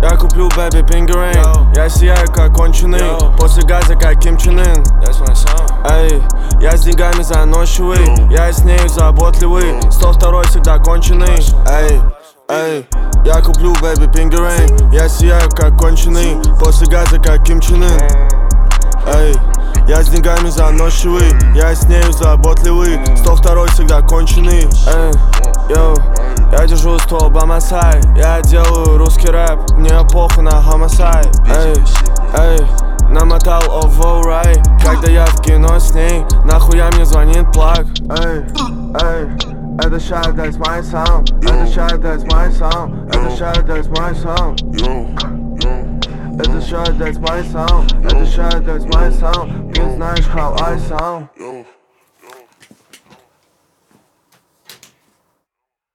Я куплю baby pingering. Я сияю как конченый, после газа как Ким Чен Ын. Эй, я с деньгами заносчивый, я с нею заботливый. 102 всегда конченый. Эй, я куплю baby pingering. Я сияю как конченый, после газа как Ким Чен Ын. Эй, я с деньгами заносчивый, я с нею заботливый. 102 всегда конченый. Я держу стол by my side. Я делаю русский рэп, мне похуй на homicide. Намотал ово рай, когда я в кино с ней, нахуя мне звонит плаг. Это shot, that's my sound. Это shot, that's my sound. Это shot, that's my sound. Это shot, that's my sound. Это shot, that's my sound. Ты знаешь how I sound.